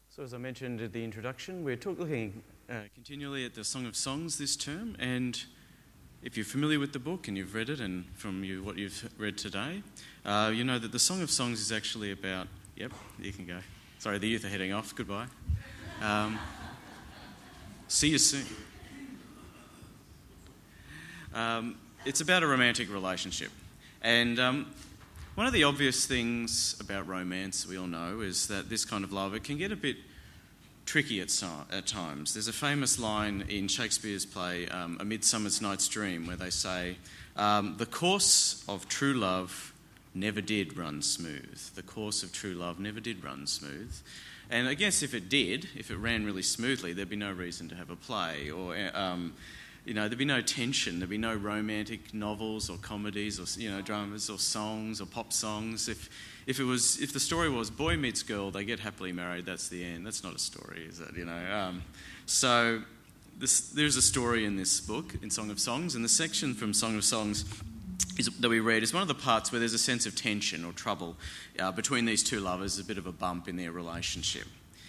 So as I mentioned at the introduction, we're looking continually at the Song of Songs this term, and if you're familiar with the book and you've read it, and from what you've read today, you know that the Song of Songs is actually about... Yep, you can go. Sorry, the youth are heading off. Goodbye. See you soon. It's about a romantic relationship. And one of the obvious things about romance, we all know, is that this kind of love, it can get a bit tricky at times. There's a famous line in Shakespeare's play, A Midsummer Night's Dream, where they say, the course of true love never did run smooth. The course of true love never did run smooth. And I guess if it ran really smoothly, there'd be no reason to have a play, or there'd be no tension, there'd be no romantic novels or comedies or dramas or songs or pop songs. If the story was boy meets girl, they get happily married, that's the end. That's not a story, is it? So there's a story in this book, in Song of Songs, and the section from Song of Songs that we read is one of the parts where there's a sense of tension or trouble between these two lovers, a bit of a bump in their relationship.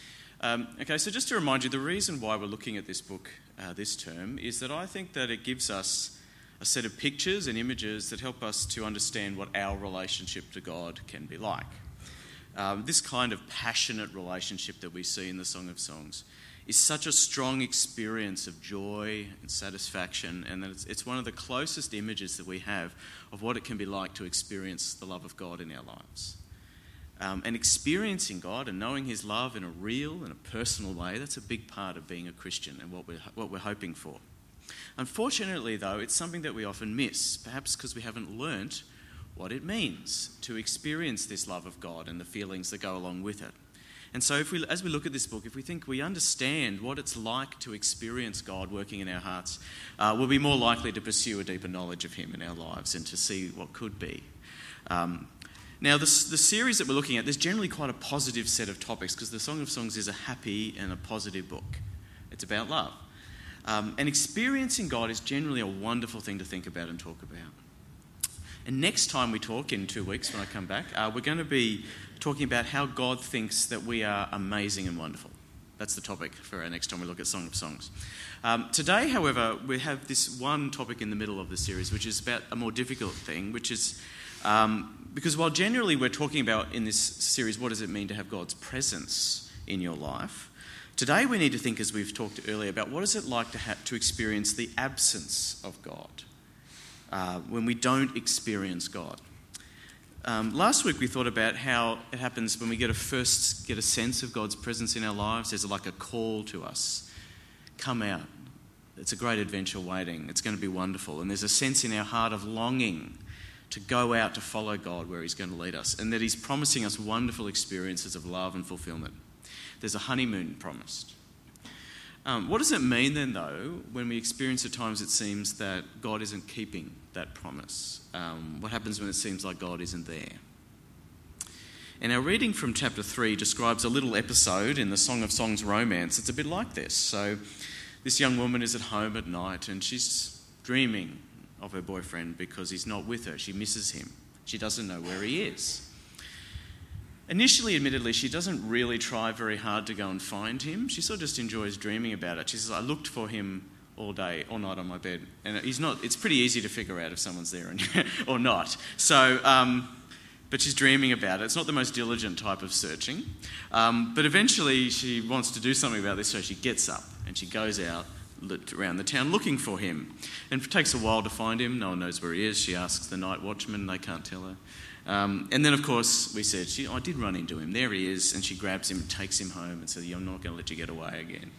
So just to remind you, the reason why we're looking at this book this term is that I think that it gives us a set of pictures and images that help us to understand what our relationship to God can be like. This kind of passionate relationship that we see in the Song of Songs is such a strong experience of joy and satisfaction, and that it's one of the closest images that we have of what it can be like to experience the love of God in our lives. And experiencing God and knowing his love in a real and a personal way, that's a big part of being a Christian and what we're hoping for. Unfortunately, though, it's something that we often miss, perhaps because we haven't learnt what it means to experience this love of God and the feelings that go along with it. And so as we look at this book, if we think we understand what it's like to experience God working in our hearts, we'll be more likely to pursue a deeper knowledge of him in our lives and to see what could be. Now, the series that we're looking at, there's generally quite a positive set of topics because the Song of Songs is a happy and a positive book. It's about love. And experiencing God is generally a wonderful thing to think about and talk about. And next time we talk, in 2 weeks when I come back, we're going to be talking about how God thinks that we are amazing and wonderful. That's the topic for our next time we look at Song of Songs. Today, however, we have this one topic in the middle of the series, which is about a more difficult thing, which is... because while generally we're talking about in this series, what does it mean to have God's presence in your life? Today we need to think, as we've talked earlier, about what is it like to experience the absence of God when we don't experience God. Last week we thought about how it happens when we get a sense of God's presence in our lives. There's like a call to us. Come out. It's a great adventure waiting. It's going to be wonderful. And there's a sense in our heart of longing to go out to follow God where he's going to lead us, and that he's promising us wonderful experiences of love and fulfillment. There's a honeymoon promised. What does it mean then, though, when we experience at times it seems that God isn't keeping that promise? What happens when it seems like God isn't there? And our reading from chapter 3 describes a little episode in the Song of Songs romance. It's a bit like this. So this young woman is at home at night and she's dreaming of her boyfriend because he's not with her. She misses him. She doesn't know where he is. Initially, admittedly, she doesn't really try very hard to go and find him. She sort of just enjoys dreaming about it. She says, I looked for him all night on my bed. And he's not. It's pretty easy to figure out if someone's there or not. So, but she's dreaming about it. It's not the most diligent type of searching. But eventually she wants to do something about this, so she gets up and she goes out around the town looking for him. And it takes a while to find him. No one knows where he is. She asks the night watchman. They can't tell her. And then, of course, we said, I did run into him. There he is. And she grabs him and takes him home and says, I'm not going to let you get away again.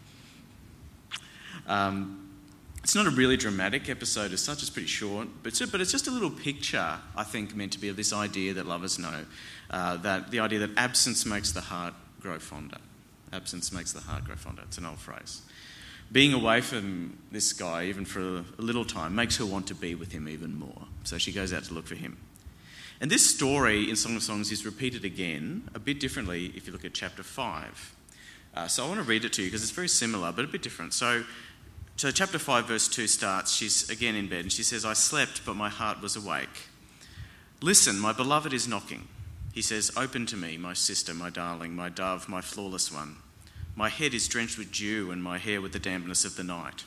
It's not a really dramatic episode as such. It's pretty short. But it's just a little picture, I think, meant to be of this idea that lovers know. That the idea that absence makes the heart grow fonder. Absence makes the heart grow fonder. It's an old phrase. Being away from this guy, even for a little time, makes her want to be with him even more. So she goes out to look for him. And this story in Song of Songs is repeated again, a bit differently if you look at chapter 5. So I want to read it to you because it's very similar, but a bit different. So chapter 5, verse 2 starts, she's again in bed, and she says, I slept, but my heart was awake. Listen, my beloved is knocking. He says, open to me, my sister, my darling, my dove, my flawless one. My head is drenched with dew and my hair with the dampness of the night.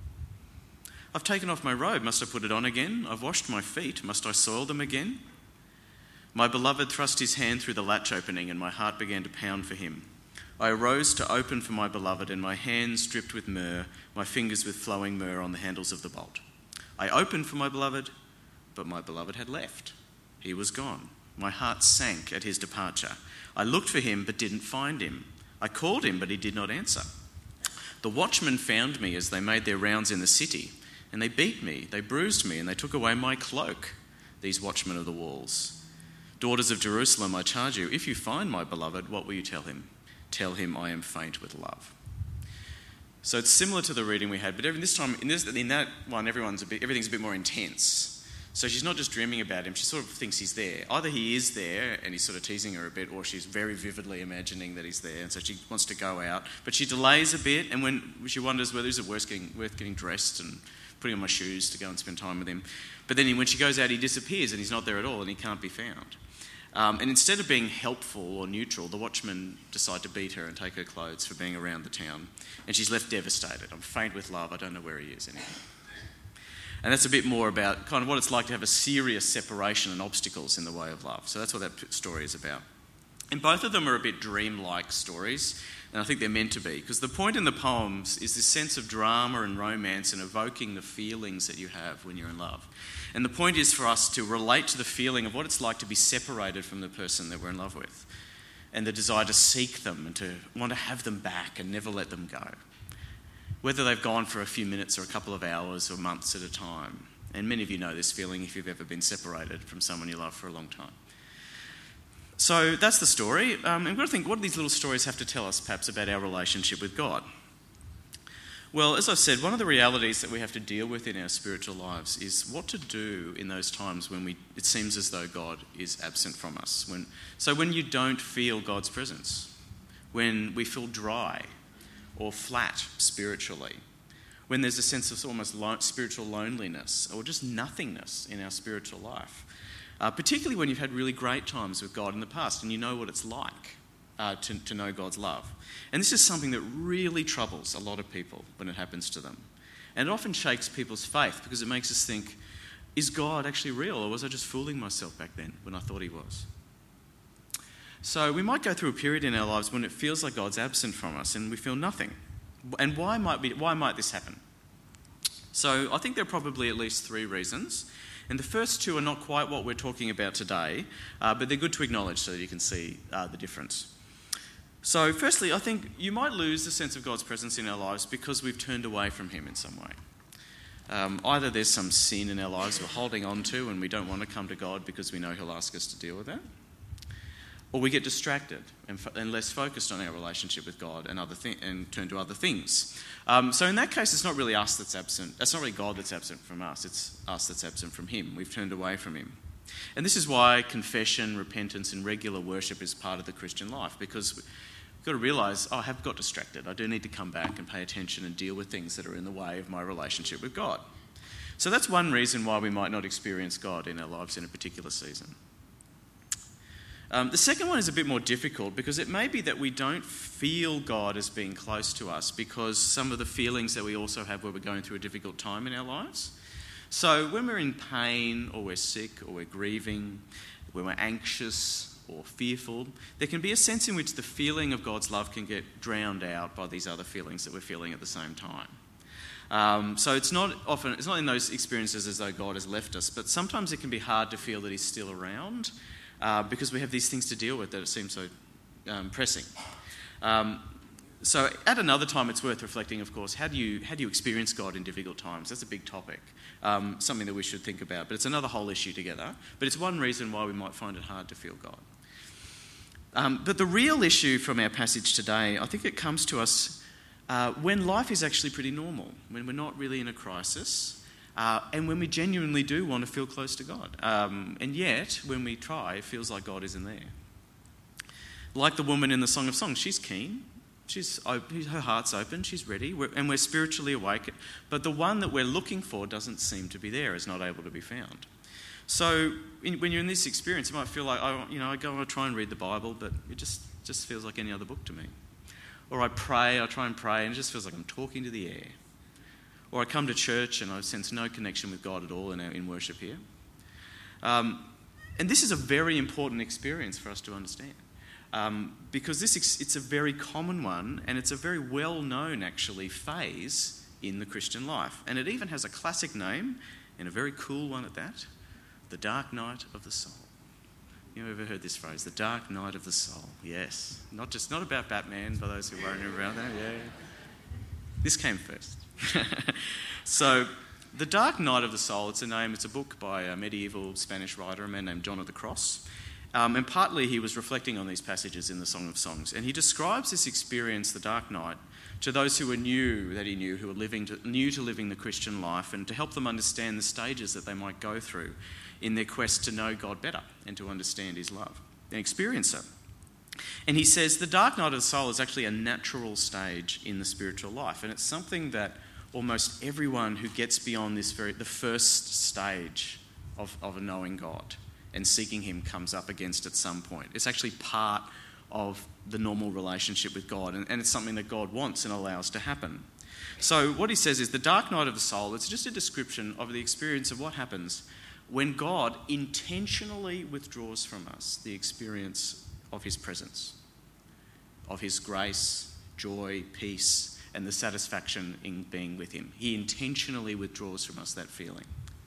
I've taken off my robe, must I put it on again? I've washed my feet, must I soil them again? My beloved thrust his hand through the latch opening and my heart began to pound for him. I arose to open for my beloved and my hands dripped with myrrh, my fingers with flowing myrrh on the handles of the bolt. I opened for my beloved, but my beloved had left. He was gone. My heart sank at his departure. I looked for him but didn't find him. I called him, but he did not answer. The watchmen found me as they made their rounds in the city, and they beat me, they bruised me, and they took away my cloak, these watchmen of the walls. Daughters of Jerusalem, I charge you, if you find my beloved, what will you tell him? Tell him I am faint with love. So it's similar to the reading we had, but this time, in that one, everything's a bit more intense. So she's not just dreaming about him, she sort of thinks he's there. Either he is there and he's sort of teasing her a bit, or she's very vividly imagining that he's there, and so she wants to go out. But she delays a bit, and when she wonders whether it's worth getting dressed and putting on my shoes to go and spend time with him. But then when she goes out, he disappears and he's not there at all and he can't be found. And instead of being helpful or neutral, the watchmen decide to beat her and take her clothes for being around the town. And she's left devastated. I'm faint with love, I don't know where he is anymore. And that's a bit more about kind of what it's like to have a serious separation and obstacles in the way of love. So that's what that story is about. And both of them are a bit dream-like stories, and I think they're meant to be, because the point in the poems is this sense of drama and romance and evoking the feelings that you have when you're in love. And the point is for us to relate to the feeling of what it's like to be separated from the person that we're in love with, and the desire to seek them and to want to have them back and never let them go. Whether they've gone for a few minutes or a couple of hours or months at a time. And many of you know this feeling if you've ever been separated from someone you love for a long time. So that's the story. And we've got to think, what do these little stories have to tell us perhaps about our relationship with God? Well, as I've said, one of the realities that we have to deal with in our spiritual lives is what to do in those times when it seems as though God is absent from us. When you don't feel God's presence, when we feel dry or flat spiritually, when there's a sense of almost spiritual loneliness or just nothingness in our spiritual life. Particularly when you've had really great times with God in the past and you know what it's like to know God's love. And this is something that really troubles a lot of people when it happens to them. And it often shakes people's faith because it makes us think, is God actually real, or was I just fooling myself back then when I thought he was? So we might go through a period in our lives when it feels like God's absent from us and we feel nothing. And why might this happen? So I think there are probably at least three reasons. And the first two are not quite what we're talking about today, but they're good to acknowledge so that you can see the difference. So firstly, I think you might lose the sense of God's presence in our lives because we've turned away from him in some way. Either there's some sin in our lives we're holding on to and we don't want to come to God because we know he'll ask us to deal with that. Or we get distracted and less focused on our relationship with God and turn to other things. So in that case, it's not really us that's absent. It's not really God that's absent from us. It's us that's absent from him. We've turned away from him. And this is why confession, repentance, and regular worship is part of the Christian life, because we've got to realise, I have got distracted. I do need to come back and pay attention and deal with things that are in the way of my relationship with God. So that's one reason why we might not experience God in our lives in a particular season. The second one is a bit more difficult because it may be that we don't feel God as being close to us because some of the feelings that we also have where we're going through a difficult time in our lives. So when we're in pain or we're sick or we're grieving, when we're anxious or fearful, there can be a sense in which the feeling of God's love can get drowned out by these other feelings that we're feeling at the same time. So it's not in those experiences as though God has left us, but sometimes it can be hard to feel that he's still around. Because we have these things to deal with that it seems so pressing. So at another time, it's worth reflecting, of course, how do you experience God in difficult times? That's a big topic, something that we should think about. But it's another whole issue together. But it's one reason why we might find it hard to feel God. But the real issue from our passage today, I think it comes to us when life is actually pretty normal, when we're not really in a crisis. And when we genuinely do want to feel close to God. And yet, when we try, it feels like God isn't there. Like the woman in the Song of Songs, she's keen. Her heart's open, she's ready, and we're spiritually awake. But the one that we're looking for doesn't seem to be there, is not able to be found. So when you're in this experience, it might feel like, I go and try and read the Bible, but it just feels like any other book to me. Or I try and pray, and it just feels like I'm talking to the air. Or I come to church and I sense no connection with God at all in worship here. And this is a very important experience for us to understand. Because it's a very common one, and it's a very well-known, actually, phase in the Christian life. And it even has a classic name, and a very cool one at that, the dark night of the soul. You ever heard this phrase, the dark night of the soul? Yes. Not about Batman, for those who worry about that. Yeah. This came first. So, the Dark Night of the Soul, it's a book by a medieval Spanish writer, a man named John of the Cross. And partly he was reflecting on these passages in the Song of Songs. And he describes this experience, the dark night, to those who were new to living the Christian life, and to help them understand the stages that they might go through in their quest to know God better and to understand his love and experience it. And he says the dark night of the soul is actually a natural stage in the spiritual life, and it's something that almost everyone who gets beyond the first stage of knowing God and seeking him comes up against at some point. It's actually part of the normal relationship with God, and it's something that God wants and allows to happen. So what he says is the dark night of the soul, it's just a description of the experience of what happens when God intentionally withdraws from us the experience of his presence, of his grace, joy, peace, and the satisfaction in being with him. He intentionally withdraws from us that feeling.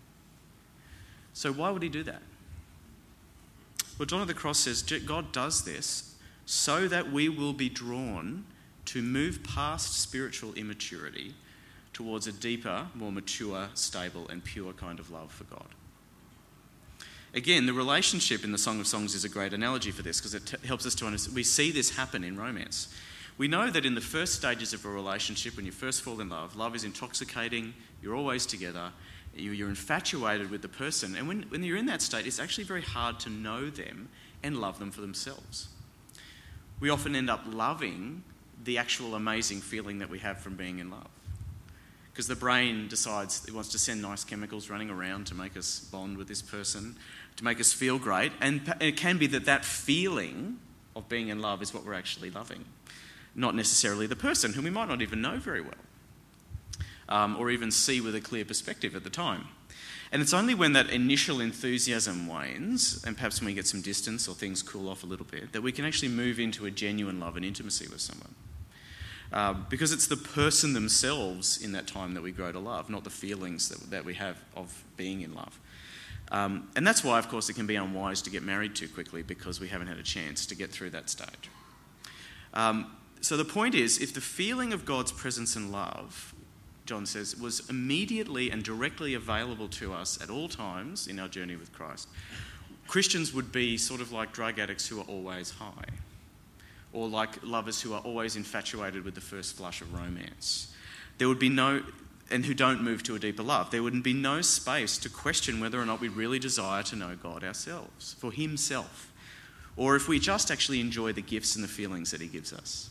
So why would he do that? Well, John of the Cross says God does this so that we will be drawn to move past spiritual immaturity towards a deeper, more mature, stable, and pure kind of love for God. Again, the relationship in the Song of Songs is a great analogy for this, because it helps us to understand. We see this happen in romance. We know that in the first stages of a relationship, when you first fall in love is intoxicating, you're always together, you're infatuated with the person, and when you're in that state, it's actually very hard to know them and love them for themselves. We often end up loving the actual amazing feeling that we have from being in love, because the brain decides it wants to send nice chemicals running around to make us bond with this person, to make us feel great, and it can be that feeling of being in love is what we're actually loving, not necessarily the person, whom we might not even know very well, or even see with a clear perspective at the time. And it's only when that initial enthusiasm wanes, and perhaps when we get some distance or things cool off a little bit, that we can actually move into a genuine love and intimacy with someone. Because it's the person themselves in that time that we grow to love, not the feelings that we have of being in love. And that's why, of course, it can be unwise to get married too quickly, because we haven't had a chance to get through that stage. So the point is, if the feeling of God's presence and love, John says, was immediately and directly available to us at all times in our journey with Christ, Christians would be sort of like drug addicts who are always high, or like lovers who are always infatuated with the first flush of romance. There would be and who don't move to a deeper love. There wouldn't be no space to question whether or not we really desire to know God ourselves, for himself, or if we just actually enjoy the gifts and the feelings that he gives us.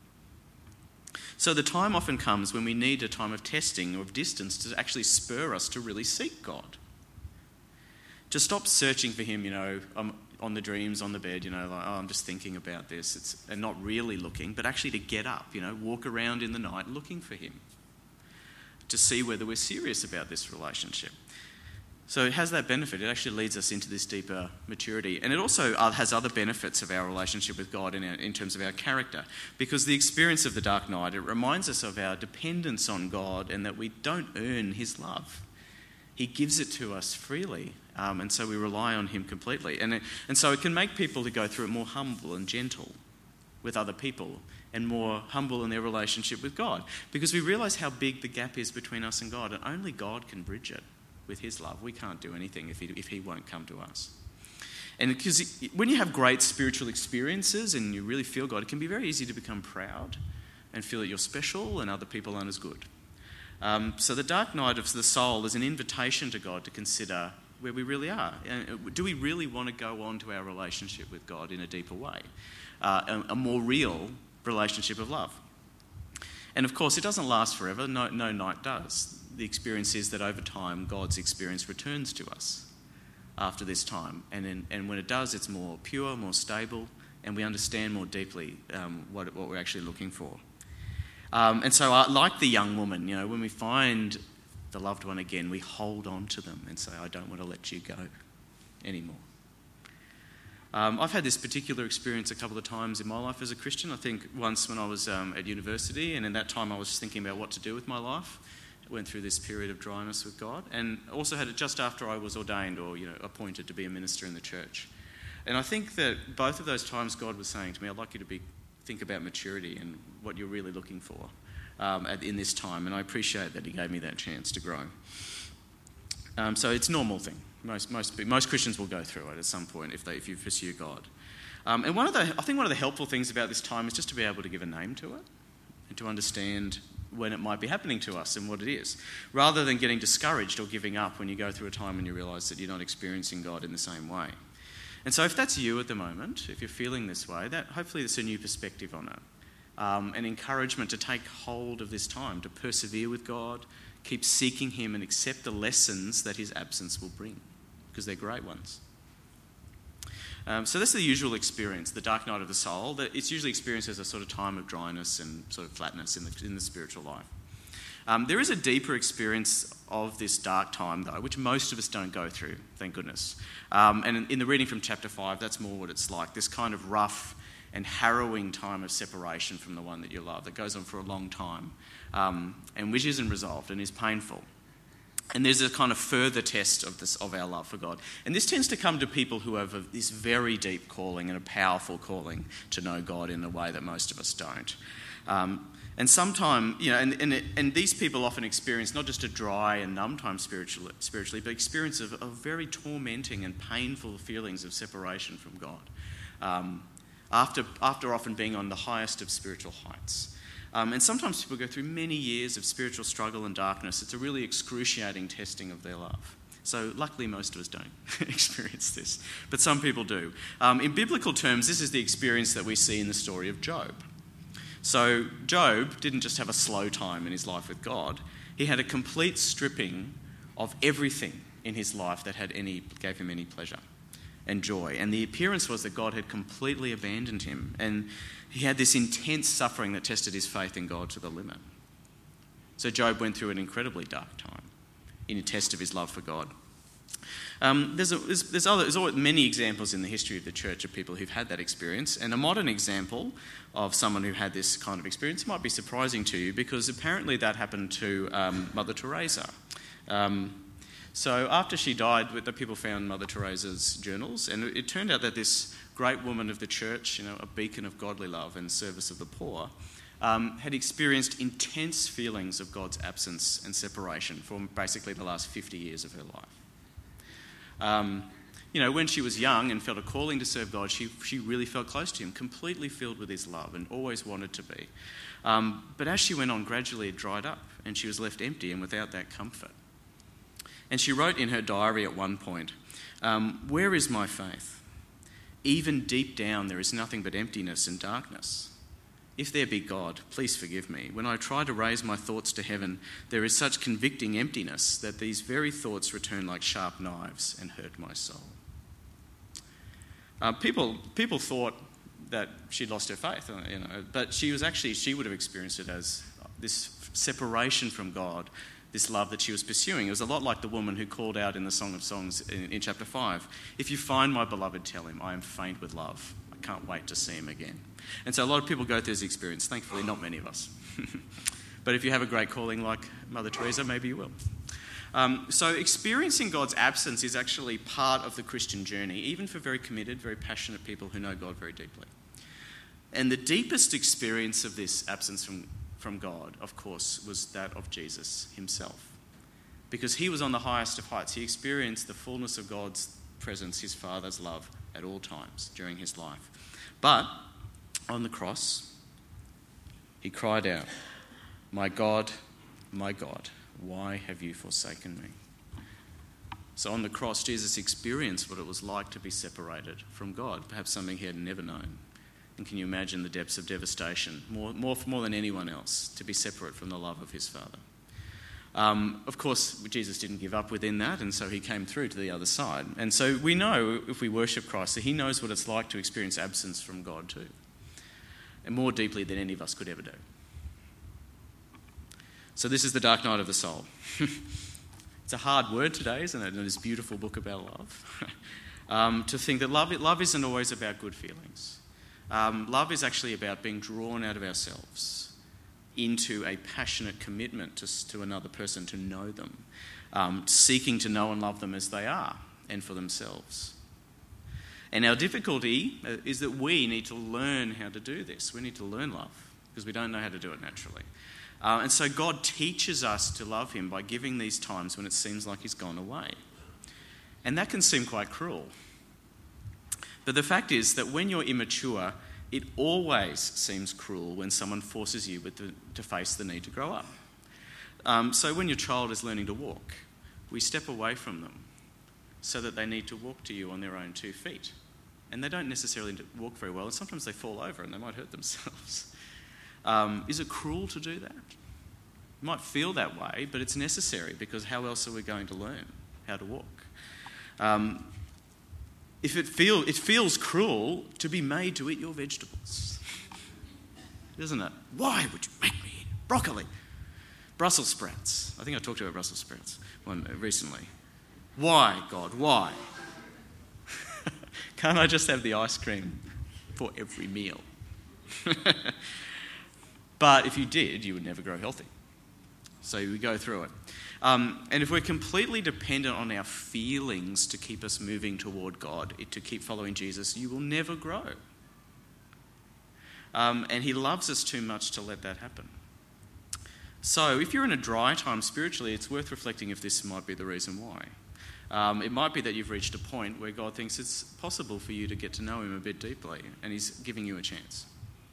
So the time often comes when we need a time of testing or of distance to actually spur us to really seek God. To stop searching for him, on the dreams, on the bed, I'm just thinking about this, and not really looking, but actually to get up, walk around in the night looking for him, to see whether we're serious about this relationship. So it has that benefit. It actually leads us into this deeper maturity. And it also has other benefits of our relationship with God in terms of our character. Because the experience of the dark night, it reminds us of our dependence on God and that we don't earn his love. He gives it to us freely. And so we rely on him completely. And so it can make people who go through it more humble and gentle with other people, and more humble in their relationship with God. Because we realise how big the gap is between us and God, and only God can bridge it with his love. We can't do anything if he won't come to us. And because when you have great spiritual experiences and you really feel God, it can be very easy to become proud and feel that you're special and other people aren't as good. So the dark night of the soul is an invitation to God to consider where we really are. Do we really want to go on to our relationship with God in a deeper way? A more real relationship of love. And of course, it doesn't last forever. No night does. The experience is that over time, God's experience returns to us after this time. And when it does, it's more pure, more stable, and we understand more deeply what we're actually looking for. And so, like the young woman, when we find the loved one again, we hold on to them and say, I don't want to let you go anymore. I've had this particular experience a couple of times in my life as a Christian. I think once when I was at university, and in that time I was thinking about what to do with my life. I went through this period of dryness with God, and also had it just after I was ordained or appointed to be a minister in the church. And I think that both of those times God was saying to me, I'd like you to think about maturity and what you're really looking for in this time. And I appreciate that he gave me that chance to grow. So it's a normal thing. Most Christians will go through it at some point if you pursue God. And I think one of the helpful things about this time is just to be able to give a name to it and to understand when it might be happening to us and what it is, rather than getting discouraged or giving up when you go through a time when you realise that you're not experiencing God in the same way. And so if that's you at the moment, if you're feeling this way, that hopefully there's a new perspective on it. An encouragement to take hold of this time, to persevere with God, keep seeking him and accept the lessons that his absence will bring, because they're great ones. So that's the usual experience, the dark night of the soul. That it's usually experienced as a sort of time of dryness and sort of flatness in the spiritual life. There is a deeper experience of this dark time, though, which most of us don't go through, thank goodness. And in the reading from chapter 5, that's more what it's like, this kind of rough and harrowing time of separation from the one that you love that goes on for a long time, and which isn't resolved and is painful. And there's a kind of further test of our love for God. And this tends to come to people who have this very deep calling and a powerful calling to know God in a way that most of us don't. And sometimes, and these people often experience not just a dry and numb time spiritually, but experience of very tormenting and painful feelings of separation from God, after often being on the highest of spiritual heights. And sometimes people go through many years of spiritual struggle and darkness. It's a really excruciating testing of their love. So luckily most of us don't experience this, but some people do. In biblical terms, this is the experience that we see in the story of Job. So Job didn't just have a slow time in his life with God. He had a complete stripping of everything in his life that gave him any pleasure and joy. And the appearance was that God had completely abandoned him. And he had this intense suffering that tested his faith in God to the limit. So Job went through an incredibly dark time in a test of his love for God. There's always many examples in the history of the church of people who've had that experience. And a modern example of someone who had this kind of experience might be surprising to you, because apparently that happened to Mother Teresa. So after she died, the people found Mother Teresa's journals, and it turned out that this great woman of the church, a beacon of godly love and service of the poor, had experienced intense feelings of God's absence and separation for basically the last 50 years of her life. When she was young and felt a calling to serve God, she really felt close to him, completely filled with his love, and always wanted to be. But as she went on, gradually it dried up, and she was left empty and without that comfort. And she wrote in her diary at one point, "Where is my faith? Even deep down there is nothing but emptiness and darkness. If there be God, please forgive me. When I try to raise my thoughts to heaven, there is such convicting emptiness that these very thoughts return like sharp knives and hurt my soul." People thought that she'd lost her faith, but she would have experienced it as this separation from God, this love that she was pursuing. It was a lot like the woman who called out in the Song of Songs in chapter 5, "If you find my beloved, tell him, I am faint with love. I can't wait to see him again." And so a lot of people go through this experience. Thankfully, not many of us. But if you have a great calling like Mother Teresa, maybe you will. So experiencing God's absence is actually part of the Christian journey, even for very committed, very passionate people who know God very deeply. And the deepest experience of this absence from God, of course, was that of Jesus himself. Because he was on the highest of heights. He experienced the fullness of God's presence, his Father's love, at all times during his life. But on the cross, he cried out, my God, why have you forsaken me?" So on the cross, Jesus experienced what it was like to be separated from God, perhaps something he had never known. And can you imagine the depths of devastation, more than anyone else, to be separate from the love of his Father? Of course, Jesus didn't give up within that, and so he came through to the other side. And so we know, if we worship Christ, that he knows what it's like to experience absence from God too, and more deeply than any of us could ever do. So this is the dark night of the soul. It's a hard word today, isn't it, in this beautiful book about love? To think that love isn't always about good feelings. Love is actually about being drawn out of ourselves into a passionate commitment to another person, to know them, seeking to know and love them as they are and for themselves. And our difficulty is that we need to learn how to do this. We need to learn love because we don't know how to do it naturally. And so God teaches us to love him by giving these times when it seems like he's gone away. And that can seem quite cruel. But the fact is that when you're immature, it always seems cruel when someone forces you to face the need to grow up. So when your child is learning to walk, we step away from them so that they need to walk to you on their own 2 feet. And they don't necessarily walk very well, and sometimes they fall over and they might hurt themselves. Is it cruel to do that? You might feel that way, but it's necessary because how else are we going to learn how to walk? If it feels cruel to be made to eat your vegetables, doesn't it? Why would you make me eat broccoli? Brussels sprouts. I think I talked about Brussels sprouts recently. Why, God, why? Can't I just have the ice cream for every meal? But if you did, you would never grow healthy. So we go through it. And if we're completely dependent on our feelings to keep us moving toward God, to keep following Jesus, you will never grow. And he loves us too much to let that happen. So if you're in a dry time spiritually, it's worth reflecting if this might be the reason why. It might be that you've reached a point where God thinks it's possible for you to get to know him a bit deeply, and he's giving you a chance.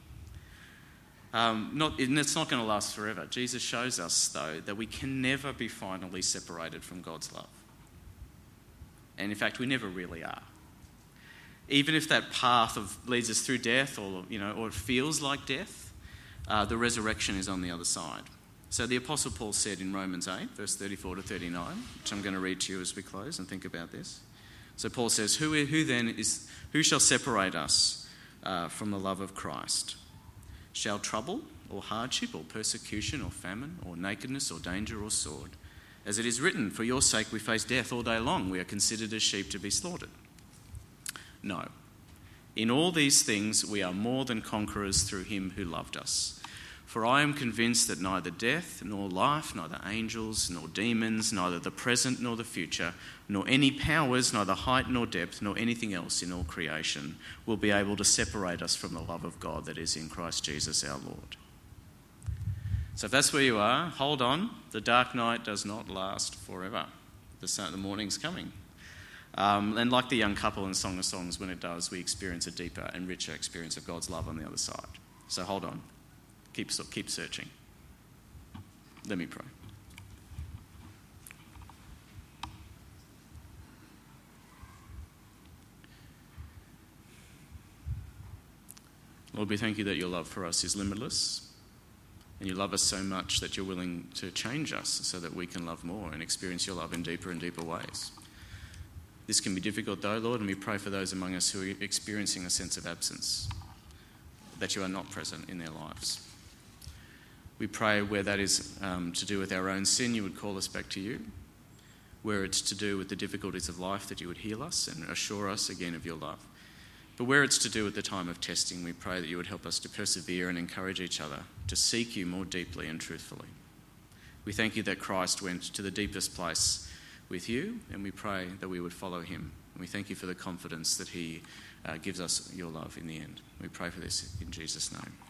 It's not going to last forever. Jesus shows us, though, that we can never be finally separated from God's love. And in fact, we never really are. Even if that path leads us through death or it feels like death, the resurrection is on the other side. So the Apostle Paul said in Romans 8, verse 34 to 39, which I'm going to read to you as we close and think about this. So Paul says, who shall separate us from the love of Christ? Shall trouble or hardship or persecution or famine or nakedness or danger or sword? As it is written, for your sake we face death all day long. We are considered as sheep to be slaughtered. No. In all these things we are more than conquerors through him who loved us. For I am convinced that neither death nor life, neither angels nor demons, neither the present nor the future, nor any powers, neither height nor depth, nor anything else in all creation will be able to separate us from the love of God that is in Christ Jesus our Lord. So if that's where you are, hold on. The dark night does not last forever. The morning's coming. And like the young couple in Song of Songs, when it does, we experience a deeper and richer experience of God's love on the other side. So hold on. Keep searching. Let me pray. Lord, we thank you that your love for us is limitless, and you love us so much that you're willing to change us so that we can love more and experience your love in deeper and deeper ways. This can be difficult though, Lord, and we pray for those among us who are experiencing a sense of absence, that you are not present in their lives. We pray where that is to do with our own sin, you would call us back to you. Where it's to do with the difficulties of life, that you would heal us and assure us again of your love. But where it's to do with the time of testing, we pray that you would help us to persevere and encourage each other to seek you more deeply and truthfully. We thank you that Christ went to the deepest place with you, and we pray that we would follow him. And we thank you for the confidence that he gives us your love in the end. We pray for this in Jesus' name.